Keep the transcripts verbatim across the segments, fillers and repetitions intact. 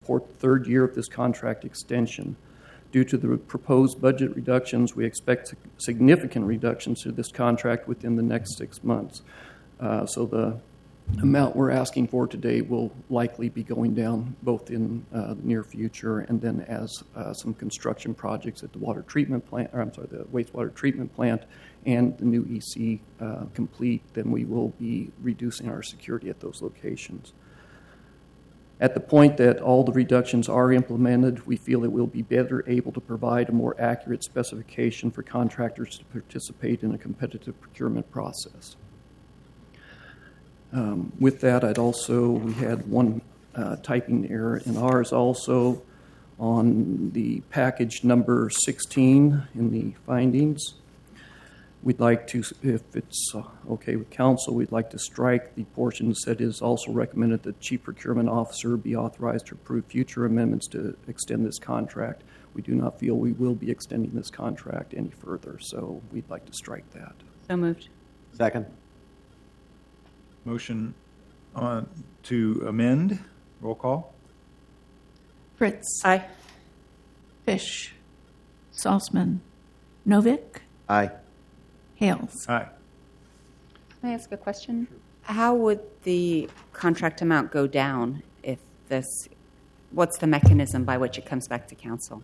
support the third year of this contract extension. Due to the proposed budget reductions, we expect significant reductions to this contract within the next six months. Uh, so the amount we're asking for today will likely be going down both in uh, the near future and then as uh, some construction projects at the water treatment plant, or I'm sorry, the wastewater treatment plant and the new E C uh, complete, then we will be reducing our security at those locations. At the point that all the reductions are implemented, we feel that we'll be better able to provide a more accurate specification for contractors to participate in a competitive procurement process. Um, with that, I'd also, we had one uh, typing error in ours also on the package number sixteen in the findings. We'd like to, if it's uh, okay with council, we'd like to strike the portions that is also recommended that Chief Procurement Officer be authorized to approve future amendments to extend this contract. We do not feel we will be extending this contract any further, so we'd like to strike that. So moved. Second. Motion on to amend. Roll call. Fritz. Aye. Fish. Salzman. Novick. Aye. Hales. Aye. May I ask a question? How would the contract amount go down if this, what's the mechanism by which it comes back to council?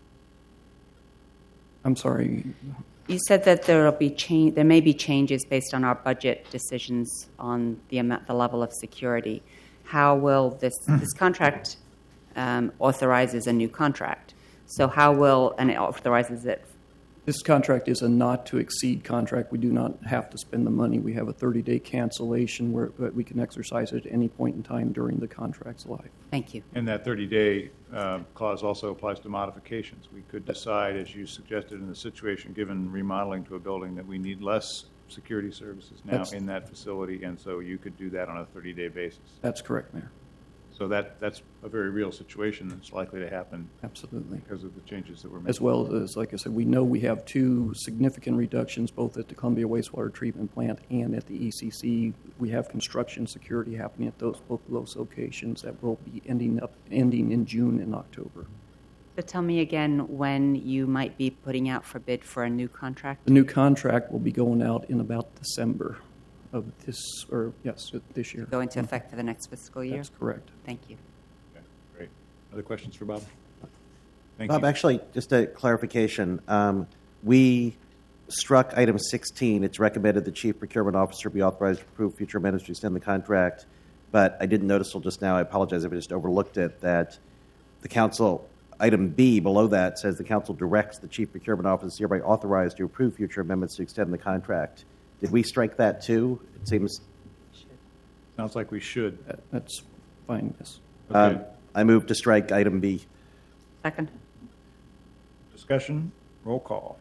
I'm sorry. You said that there will be change. There may be changes based on our budget decisions on the amount, the level of security. How will this this contract um, authorizes a new contract? So how will and it authorizes it? This contract is a not-to-exceed contract. We do not have to spend the money. We have a thirty-day cancellation where we can exercise it at any point in time during the contract's life. Thank you. And that thirty-day uh, clause also applies to modifications. We could decide, as you suggested in the situation, given remodeling to a building, that we need less security services now That's, in that facility, and so you could do that on a thirty-day basis. That's correct, Mayor. So that that's a very real situation that's likely to happen. Absolutely. Because of the changes that we're making. As well as, like I said, we know we have two significant reductions, both at the Columbia Wastewater Treatment Plant and at the E C C. We have construction security happening at those both of those locations that will be ending up ending in June and October. So tell me again when you might be putting out for bid for a new contract. The new contract will be going out in about December of this, or yes, this year. Go into effect for the next fiscal year? That's correct. Thank you. Okay, great. Other questions for Bob? Thank Bob, you. actually, just a clarification. Um, we struck item sixteen. It's recommended the Chief Procurement Officer be authorized to approve future amendments to extend the contract. But I didn't notice till just now, I apologize if I just overlooked it, that the council, item B below that says the council directs the Chief Procurement Officer hereby authorized to approve future amendments to extend the contract. Did we strike that too? It seems. Sounds like we should. That, that's fine, yes. Okay. Um, I move to strike item B. Second. Discussion. Roll call.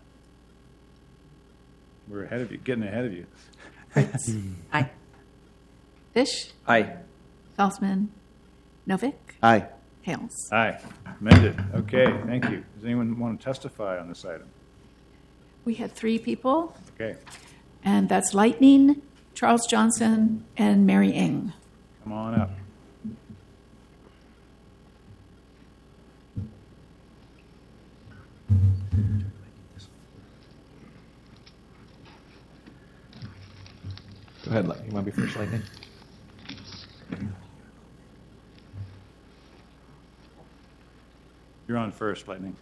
We're ahead of you, getting ahead of you. Fritz. Aye. Fish. Aye. Salzman. Novick. Aye. Hales. Aye. Amended. Okay, thank you. Does anyone want to testify on this item? We had three people, Okay, and that's Lightning, Charles Johnson, and Mary Ng. come on up. Go ahead, you want to be first, Lightning? You're on first, Lightning.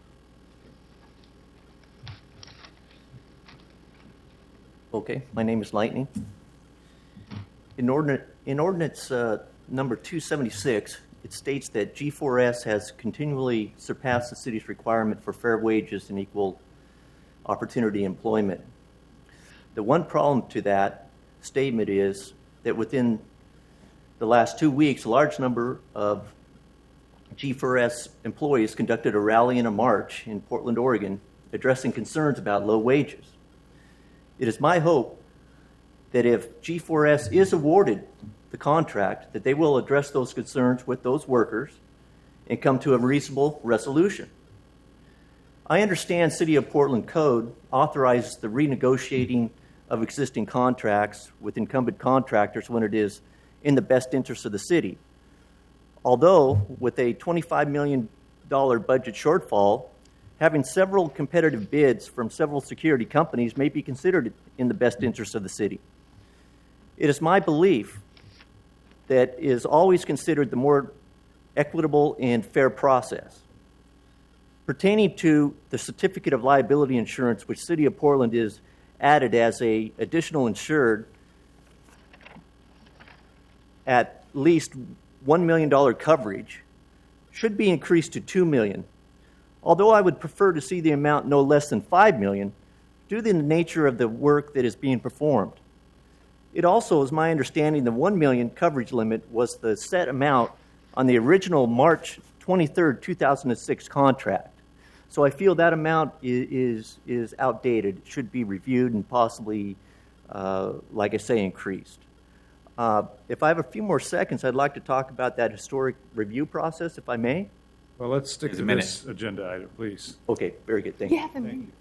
Okay, my name is Lightning. In ordinance, in ordinance uh, number two seventy-six, it states that G four S has continually surpassed the city's requirement for fair wages and equal opportunity employment. The one problem to that statement is that within the last two weeks, a large number of G four S employees conducted a rally and a march in Portland, Oregon, addressing concerns about low wages. It is my hope that if G four S is awarded the contract, that they will address those concerns with those workers and come to a reasonable resolution. I understand City of Portland Code authorizes the renegotiating of existing contracts with incumbent contractors when it is in the best interest of the city. Although, with a twenty-five million dollars budget shortfall, having several competitive bids from several security companies may be considered in the best interest of the city. It is my belief that is always considered the more equitable and fair process. Pertaining to the certificate of liability insurance, which City of Portland is added as a additional insured at least one million dollars coverage, should be increased to two million dollars. Although I would prefer to see the amount no less than five million dollars due to the nature of the work that is being performed. It also is my understanding the one million dollars coverage limit was the set amount on the original March twenty-third, two thousand six contract. So I feel that amount is, is, is outdated. It should be reviewed and possibly, uh, like I say, increased. Uh, if I have a few more seconds, I'd like to talk about that historic review process, if I may. Well, let's stick There's to a minute. this agenda item, please. Okay, very good. Thank you. Yeah, Thank you.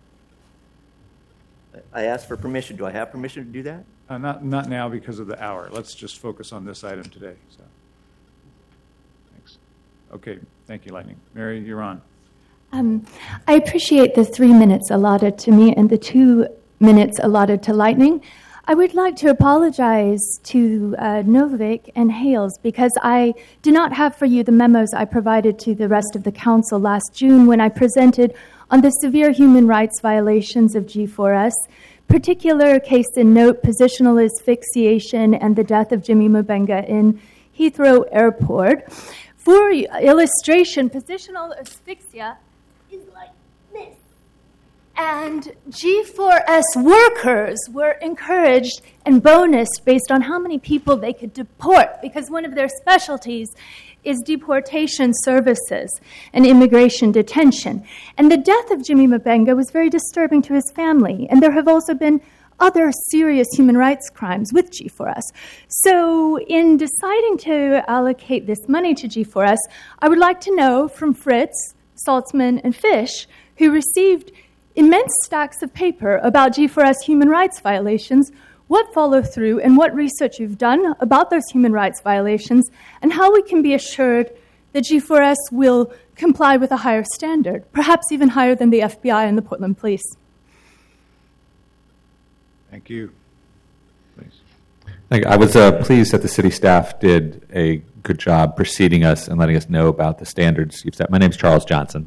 I asked for permission. Do I have permission to do that? Uh, not, not now because of the hour. Let's just focus on this item today. So, thanks. Okay, thank you, Lightning. Mary, you're on. Um, I appreciate the three minutes allotted to me and the two minutes allotted to Lightning. I would like to apologize to uh, Novik and Hales because I did not have for you the memos I provided to the rest of the council last June when I presented on the severe human rights violations of G four S, particular case in note positional asphyxiation and the death of Jimmy Mubenga in Heathrow Airport. For illustration, positional asphyxia is like this. And G four S workers were encouraged and bonused based on how many people they could deport, because one of their specialties is deportation services and immigration detention. And the death of Jimmy Mubenga was very disturbing to his family. And there have also been other serious human rights crimes with G four S. So in deciding to allocate this money to G four S, I would like to know from Fritz, Saltzman, and Fish, who received immense stacks of paper about G four S human rights violations, what follow-through and what research you've done about those human rights violations, and how we can be assured that G four S will comply with a higher standard, perhaps even higher than the F B I and the Portland Police. Thank you. Please. Thank you. I was uh, pleased that the city staff did a good job preceding us and letting us know about the standards you've set. My name is Charles Johnson.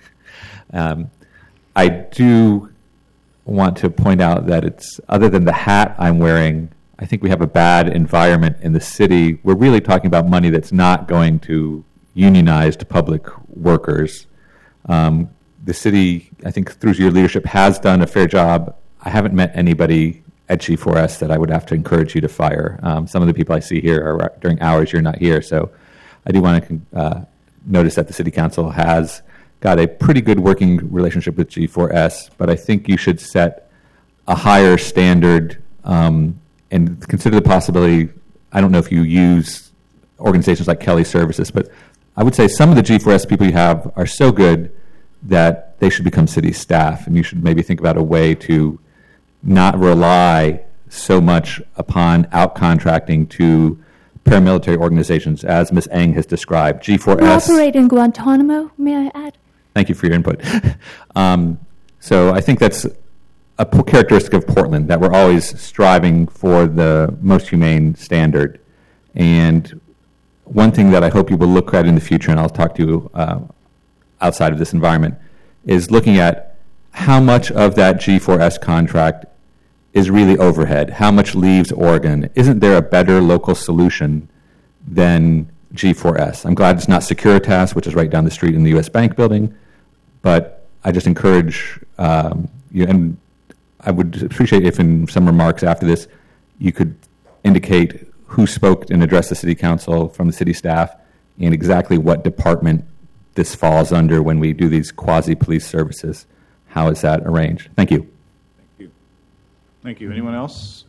um, I do want to point out that it's, other than the hat I'm wearing, I think we have a bad environment in the city. We're really talking about money that's not going to unionized public workers. Um, the city, I think through your leadership, has done a fair job. I haven't met anybody at G four S that I would have to encourage you to fire. Um, some of the people I see here are during hours you're not here, so I do want to uh, notice that the city council has got a pretty good working relationship with G four S, but I think you should set a higher standard um, and consider the possibility. I don't know if you use organizations like Kelly Services, but I would say some of the G four S people you have are so good that they should become city staff, and you should maybe think about a way to not rely so much upon out-contracting to paramilitary organizations, as Miz Eng has described. G four S... We operate in Guantanamo, may I add? Thank you for your input. um, so I think that's a p- characteristic of Portland, that we're always striving for the most humane standard. And one thing that I hope you will look at in the future, and I'll talk to you uh, outside of this environment, is looking at how much of that G four S contract is really overhead. How much leaves Oregon? Isn't there a better local solution than G four S? I'm glad it's not Securitas, which is right down the street in the U S Bank building, but I just encourage um, you, and I would appreciate if in some remarks after this you could indicate who spoke and addressed the city council from the city staff and exactly what department this falls under when we do these quasi-police services. How is that arranged? Thank you. Thank you. Thank you. Anyone else?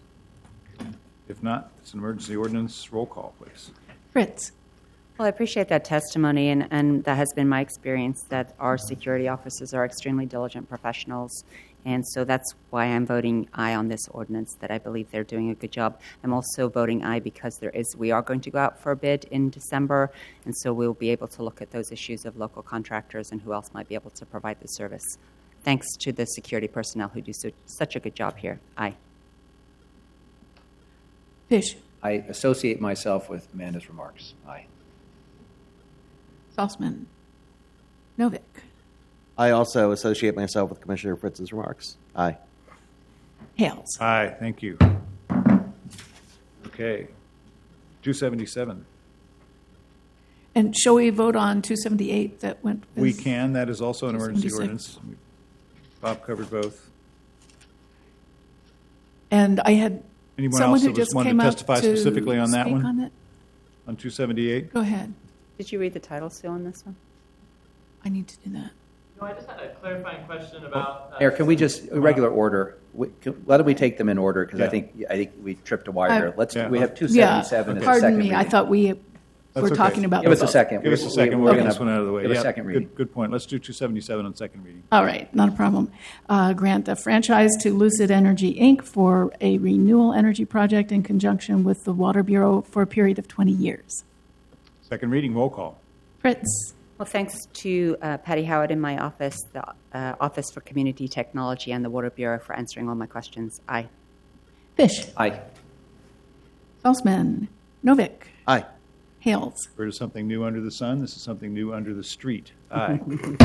If not, it's an emergency ordinance. Roll call, please. Fritz. Well, I appreciate that testimony, and, and that has been my experience, that our security officers are extremely diligent professionals And so that's why I'm voting aye on this ordinance, that I believe they're doing a good job. I'm also voting aye because there is, we are going to go out for a bid in December, and so we'll be able to look at those issues of local contractors and who else might be able to provide the service. Thanks to the security personnel who do so, such a good job here. Aye. Fish. I associate myself with Amanda's remarks. Aye. Salzman. Novick. I also associate myself with Commissioner Fritz's remarks. Aye. Hales. Aye, thank you. Okay. two seventy-seven. And shall we vote on two seventy-eight that went? We as- can. That is also an emergency two seventy-six. ordinance. Bob covered both. And I had Anyone someone else who that was just wanted came to up testify to specifically on that speak one? on it. On two seventy-eight? Go ahead. Did you read the title, Sue, on this one? I need to do that. No, I just had a clarifying question about. Uh, Mayor, can we just, regular order, we- can- why don't we take them in order? Because Yeah. I think, I think we tripped a wire I- there. Let's, Yeah. we have two Yeah, seventy-seven as a pardon second me. I reading. thought we That's were okay. talking about. Give us both. a second. Give us a We- second. we're We'll get gonna this one out of the way. Give a Yeah, second reading. Good, good point. Let's do two seventy-seven on second reading. All right, not a problem. Uh, grant a franchise to Lucid Energy, Incorporated for a renewal energy project in conjunction with the Water Bureau for a period of twenty years. Second reading, roll call. Fritz. Well, thanks to uh, Patty Howard in my office, the uh, Office for Community Technology, and the Water Bureau for answering all my questions. Aye. Fish. Aye. Salzman. Novick. Aye. Hales. Heard of something new under the sun? This is something new under the street. Aye.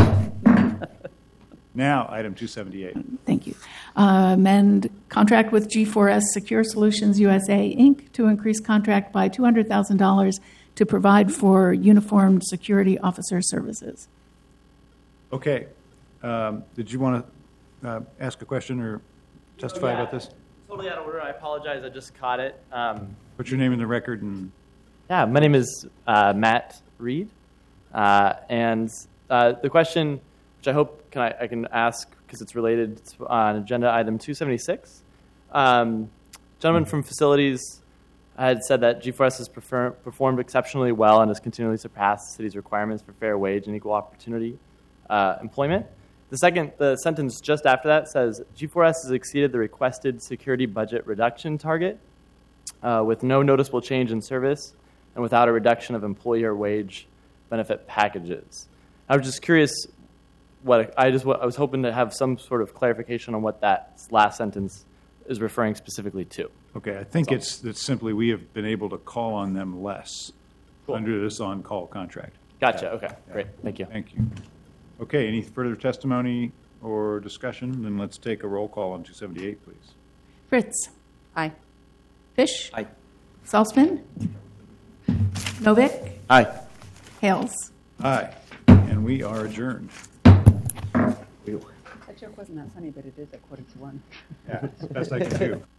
Now, item two seventy-eight. Thank you. Uh, amend contract with G four S Secure Solutions U S A, Incorporated to increase contract by two hundred thousand dollars to provide for uniformed security officer services. Okay. Um, Did you want to uh, ask a question or testify Oh, yeah. about this? Totally out of order. I apologize. I just caught it. Um, Put your name in the record and yeah, my name is uh, Matt Reed, uh, and uh, the question, which I hope can I, I can ask because it's related to, on agenda item two seventy-six. Um, gentleman from facilities had said that G four S has prefer, performed exceptionally well and has continually surpassed the city's requirements for fair wage and equal opportunity uh, employment. The second, the sentence just after that says, G four S has exceeded the requested security budget reduction target uh, with no noticeable change in service and without a reduction of employer wage benefit packages. I was just curious what I just I was hoping to have some sort of clarification on what that last sentence is referring specifically to. Okay, I think it's that simply we have been able to call on them less Cool. under this on-call contract. Gotcha. Okay. Great. Thank you. Thank you. Okay, any further testimony or discussion? Then let's take a roll call on two seventy-eight, please. Fritz. Aye. Fish. Aye. Salzman. Novick. Aye. Hales. Aye, and we are adjourned. That joke wasn't that funny, but it is at quarter to one. Yeah, it's the best I can do.